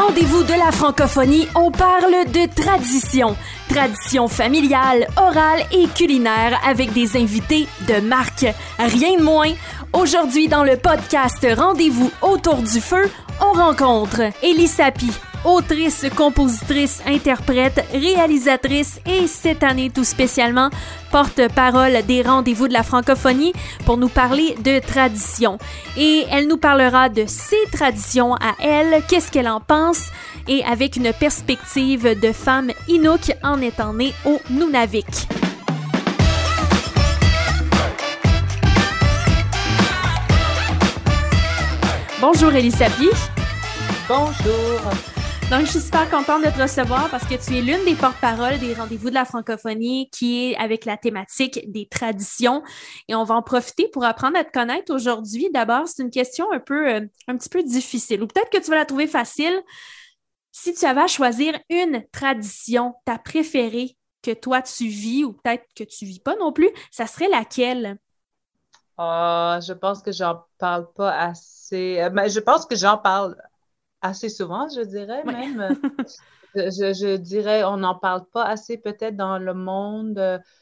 Rendez-vous de la francophonie, on parle de tradition. Tradition familiale, orale et culinaire avec des invités de marque. Rien de moins. Aujourd'hui, dans le podcast Rendez-vous autour du feu, on rencontre Élie Sapie, autrice, compositrice, interprète, réalisatrice et cette année tout spécialement porte-parole des Rendez-vous de la francophonie pour nous parler de tradition. Et elle nous parlera de ses traditions à elle, qu'est-ce qu'elle en pense et avec une perspective de femme Inuk en étant née au Nunavik. Bonjour Élie Sapie. Bonjour. Donc, je suis super contente de te recevoir parce que tu es l'une des porte-paroles des Rendez-vous de la francophonie qui est avec la thématique des traditions. Et on va en profiter pour apprendre à te connaître aujourd'hui. D'abord, c'est une question un petit peu difficile ou peut-être que tu vas la trouver facile. Si tu avais à choisir une tradition, ta préférée que toi tu vis ou peut-être que tu vis pas non plus, ça serait laquelle? Je pense que j'en parle pas assez. Mais je pense que j'en parle assez souvent, je dirais Oui. même. Je dirais, on n'en parle pas assez peut-être dans le monde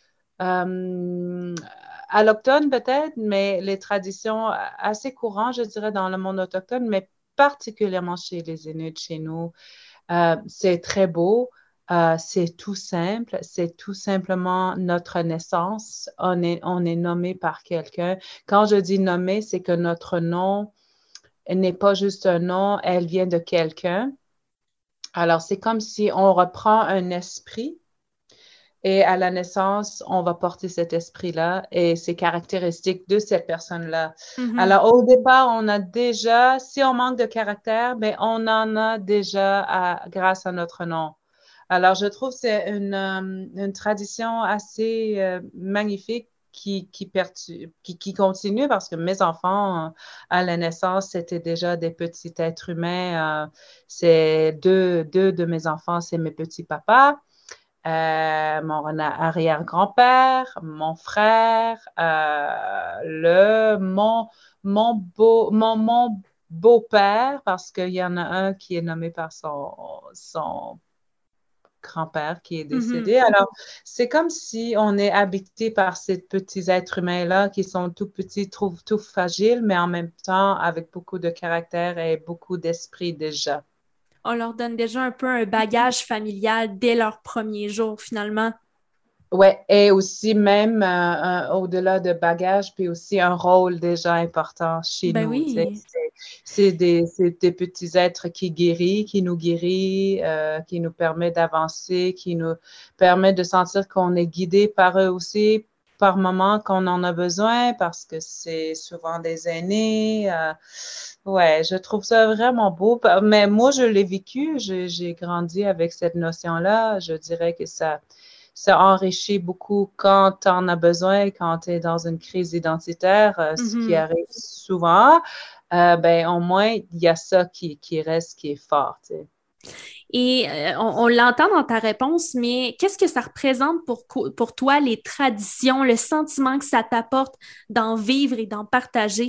alloctone peut-être, mais les traditions assez courantes, je dirais, dans le monde autochtone, mais particulièrement chez les Inuits, chez nous. C'est très beau. C'est tout simple, c'est tout simplement notre naissance. On est nommé par quelqu'un. Quand je dis nommé, c'est que notre nom n'est pas juste un nom, elle vient de quelqu'un. Alors, c'est comme si on reprend un esprit et à la naissance, on va porter cet esprit-là et ses caractéristiques de cette personne-là. Mm-hmm. Alors, au départ, on a déjà, si on manque de caractère, mais on en a déjà grâce à notre nom. Alors, je trouve que c'est une tradition assez magnifique qui continue parce que mes enfants, à la naissance, c'était déjà des petits êtres humains. C'est deux de mes enfants, c'est mes petits papas. Mon arrière-grand-père, mon frère, mon beau-père, parce qu'il y en a un qui est nommé par son grand-père qui est décédé. Mm-hmm. Alors, c'est comme si on est habité par ces petits êtres humains-là qui sont tout petits, tout fragiles, mais en même temps avec beaucoup de caractère et beaucoup d'esprit déjà. On leur donne déjà un peu un bagage familial dès leur premier jour, finalement. Oui, et aussi même au-delà de bagages, puis aussi un rôle déjà important chez Ben nous. oui. C'est des petits êtres qui nous guérissent, qui nous permet d'avancer, qui nous permet de sentir qu'on est guidé par eux aussi, par moments qu'on en a besoin, parce que c'est souvent des aînés. Ouais, je trouve ça vraiment beau. Mais moi, je l'ai vécu, j'ai grandi avec cette notion-là. Je dirais que ça enrichit beaucoup quand tu en as besoin, quand tu es dans une crise identitaire, ce qui arrive souvent. Ben, au moins, il y a ça qui reste, qui est fort. Tu sais. Et on l'entend dans ta réponse, mais qu'est-ce que ça représente pour toi, les traditions, le sentiment que ça t'apporte d'en vivre et d'en partager?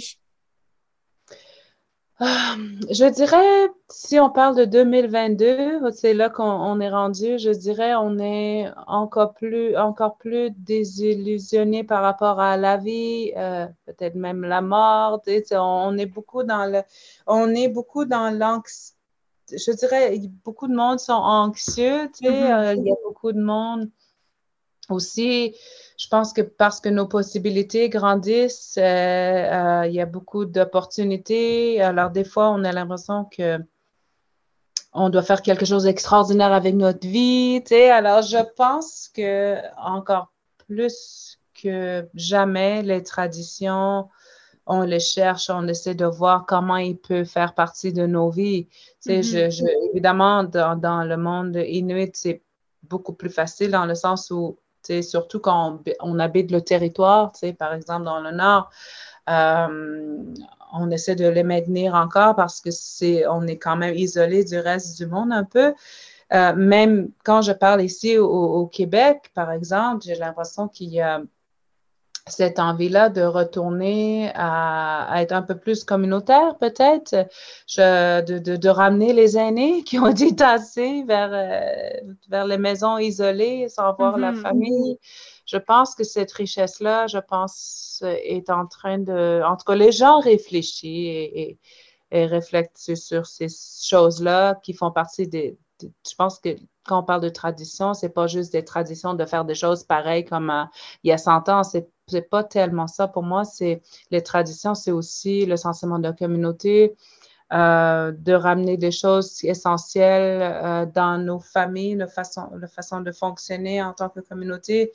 Je dirais, si on parle de 2022, c'est là qu'on est rendu, je dirais, on est encore plus désillusionné par rapport à la vie, peut-être même la mort. Tu sais, on est beaucoup dans l'anxiété. Je dirais, beaucoup de monde sont anxieux, tu sais, il y a beaucoup de monde aussi, je pense que parce que nos possibilités grandissent, il y a beaucoup d'opportunités. Alors, des fois, on a l'impression que on doit faire quelque chose d'extraordinaire avec notre vie, tu sais. Alors, je pense que encore plus que jamais, les traditions, on les cherche, on essaie de voir comment ils peuvent faire partie de nos vies. Tu sais, évidemment, dans le monde inuit, c'est beaucoup plus facile dans le sens où, tu sais, surtout quand on habite le territoire, tu sais, par exemple dans le nord, on essaie de les maintenir encore parce que on est quand même isolé du reste du monde un peu. Même quand je parle ici au Québec, par exemple, j'ai l'impression qu'il y a cette envie-là de retourner à être un peu plus communautaire, peut-être, de ramener les aînés qui ont été tassés vers les maisons isolées sans voir la famille. Je pense que cette richesse-là, est en train en tout cas, les gens réfléchissent et réfléchissent sur ces choses-là qui font partie je pense que quand on parle de tradition, c'est pas juste des traditions de faire des choses pareilles comme il y a 100 ans. C'est pas tellement ça. Pour moi, les traditions, c'est aussi le sentiment de communauté, de ramener des choses essentielles dans nos familles, la façon de fonctionner en tant que communauté.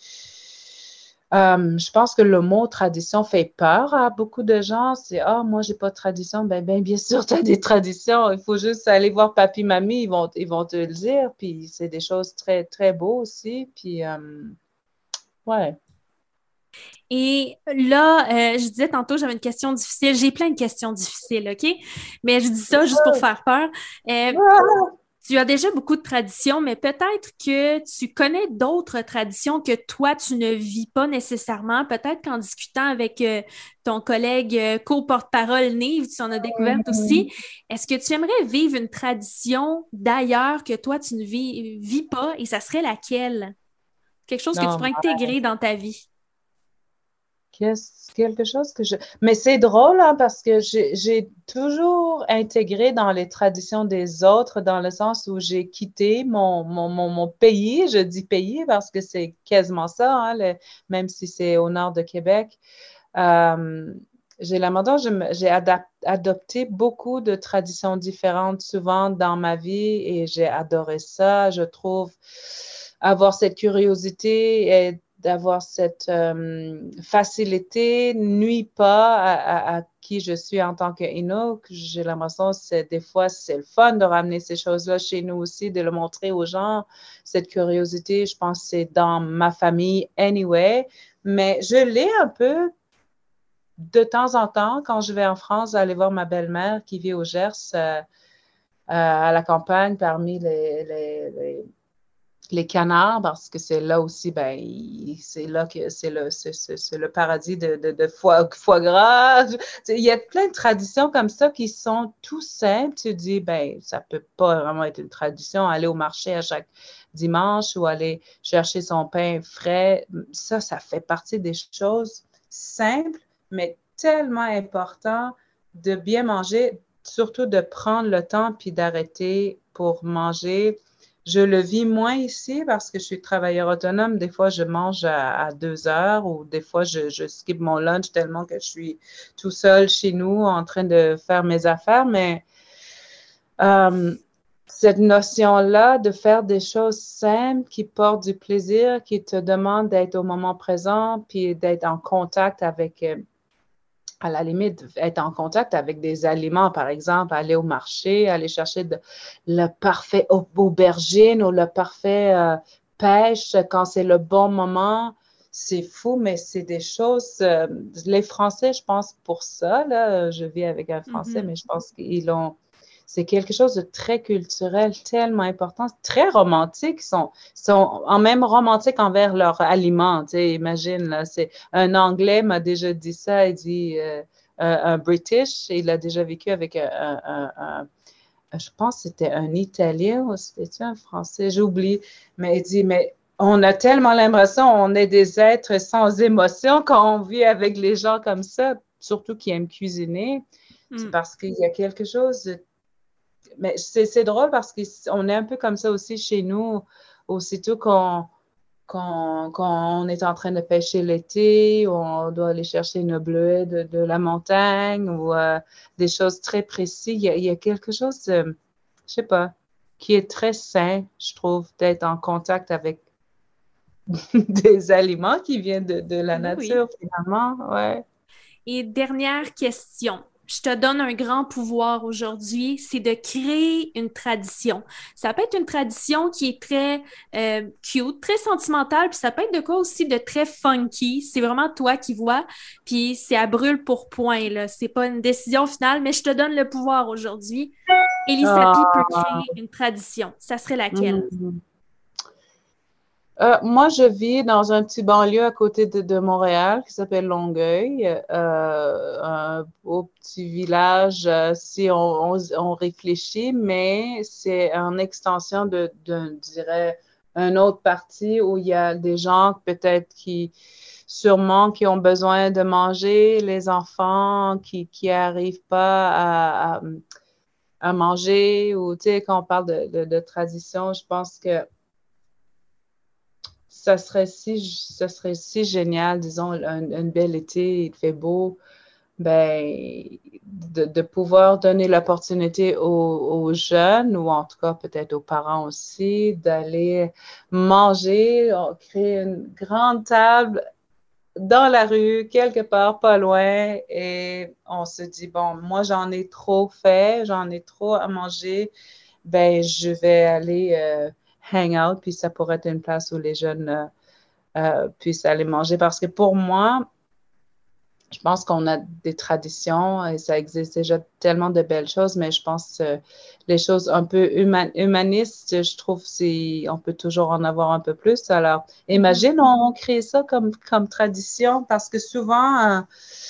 Je pense que le mot tradition fait peur à beaucoup de gens. C'est moi, j'ai pas de tradition. Bien sûr, tu as des traditions. Il faut juste aller voir papi, mamie, ils vont te le dire. Puis c'est des choses très, très beaux aussi. Puis, ouais. Et là, je disais tantôt, j'avais une question difficile. J'ai plein de questions difficiles, OK? Mais je dis ça juste pour faire peur. Tu as déjà beaucoup de traditions, mais peut-être que tu connais d'autres traditions que toi, tu ne vis pas nécessairement. Peut-être qu'en discutant avec ton collègue co-porte-parole Nive, tu en as découvert aussi. Est-ce que tu aimerais vivre une tradition d'ailleurs que toi, tu ne vis pas et ça serait laquelle? Quelque chose que tu Non, pourrais intégrer dans ta vie. quelque chose que je... Mais c'est drôle, hein, parce que j'ai toujours intégré dans les traditions des autres, dans le sens où j'ai quitté mon pays. Je dis pays parce que c'est quasiment ça, hein, même si c'est au nord de Québec. J'ai l'impression que j'ai adopté beaucoup de traditions différentes souvent dans ma vie et j'ai adoré ça. Je trouve avoir cette curiosité et d'avoir cette facilité nuit pas à qui je suis en tant qu'Inuk. J'ai l'impression que des fois, c'est le fun de ramener ces choses-là chez nous aussi, de le montrer aux gens. Cette curiosité, je pense que c'est dans ma famille anyway. Mais je l'ai un peu de temps en temps quand je vais en France aller voir ma belle-mère qui vit au Gers à la campagne parmi les canards, parce que c'est là aussi, c'est là que c'est le paradis de foie gras. Il y a plein de traditions comme ça qui sont tout simples. Tu dis, ça peut pas vraiment être une tradition, aller au marché à chaque dimanche ou aller chercher son pain frais. Ça fait partie des choses simples, mais tellement important de bien manger, surtout de prendre le temps puis d'arrêter pour manger. Je le vis moins ici parce que je suis travailleur autonome. Des fois, je mange à 2 heures ou des fois, je skip mon lunch tellement que je suis tout seul chez nous en train de faire mes affaires. Mais cette notion-là de faire des choses simples qui portent du plaisir, qui te demandent d'être au moment présent, puis d'être en contact avec à la limite, être en contact avec des aliments, par exemple, aller au marché, aller chercher le parfait aubergine ou le parfait pêche quand c'est le bon moment. C'est fou, mais c'est des choses. Les Français, je pense, pour ça, là, je vis avec un Français, mais je pense qu'ils ont. C'est quelque chose de très culturel, tellement important, très romantique. Ils sont en même romantiques envers leurs aliments. Tu sais, imagine, là, c'est un Anglais m'a déjà dit ça. Il dit un British, il a déjà vécu avec je pense que c'était un Italien ou c'était un Français, j'oublie. Mais il dit, mais on a tellement l'impression on est des êtres sans émotion quand on vit avec les gens comme ça, surtout qui aiment cuisiner. C'est parce qu'il y a quelque chose de mais c'est drôle parce qu'on est un peu comme ça aussi chez nous, aussitôt quand on est en train de pêcher l'été, ou on doit aller chercher une bleuette de la montagne ou des choses très précises. Il y a quelque chose, je sais pas, qui est très sain, je trouve, d'être en contact avec des aliments qui viennent de la nature, finalement. Ouais. Et dernière question. Je te donne un grand pouvoir aujourd'hui, c'est de créer une tradition. Ça peut être une tradition qui est très cute, très sentimentale, puis ça peut être de quoi aussi de très funky. C'est vraiment toi qui vois, puis c'est à brûle pour point, là. C'est pas une décision finale, mais je te donne le pouvoir aujourd'hui. Elisabeth peut créer une tradition. Ça serait laquelle? Moi, je vis dans un petit banlieue à côté de Montréal qui s'appelle Longueuil, un beau petit village si on réfléchit, mais c'est en extension je dirais, un autre parti où il y a des gens peut-être sûrement qui ont besoin de manger, les enfants qui arrivent pas à manger, ou tu sais, quand on parle de tradition, je pense que ça serait si génial, disons, un bel été, il fait beau, ben, de pouvoir donner l'opportunité aux jeunes, ou en tout cas peut-être aux parents aussi, d'aller manger, créer une grande table dans la rue, quelque part, pas loin, et on se dit, bon, moi, j'en ai trop fait, j'en ai trop à manger, ben, je vais aller hang out, puis ça pourrait être une place où les jeunes puissent aller manger. Parce que pour moi, je pense qu'on a des traditions et ça existe déjà tellement de belles choses, mais je pense les choses un peu humanistes, je trouve on peut toujours en avoir un peu plus. Alors, imagine, on crée ça comme tradition parce que souvent,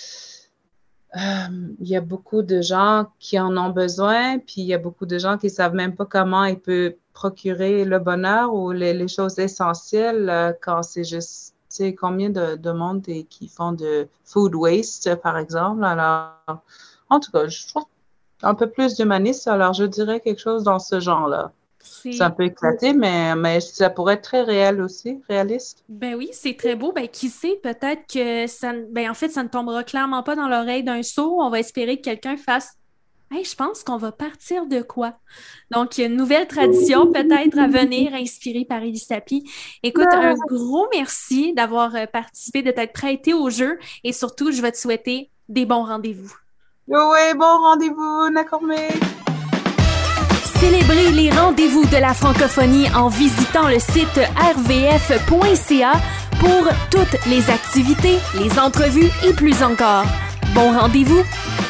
il y a beaucoup de gens qui en ont besoin, puis il y a beaucoup de gens qui ne savent même pas comment ils peuvent procurer le bonheur ou les choses essentielles quand c'est juste, tu sais, combien de monde qui font de food waste, par exemple. Alors, en tout cas, je trouve un peu plus d'humanisme, alors je dirais quelque chose dans ce genre-là. C'est un peu éclaté, mais ça pourrait être très réel aussi, réaliste. Ben oui, c'est très beau. Ben qui sait, peut-être que en fait, ça ne tombera clairement pas dans l'oreille d'un sourd. On va espérer que quelqu'un fasse hey, je pense qu'on va partir de quoi? Donc, une nouvelle tradition peut-être à venir, inspirée par Elisapi. Écoute, un gros merci d'avoir participé, de t'être prêté au jeu et surtout, je vais te souhaiter des bons rendez-vous. Oui, bon rendez-vous, Nakormé! Célébrez les rendez-vous de la francophonie en visitant le site rvf.ca pour toutes les activités, les entrevues et plus encore. Bon rendez-vous!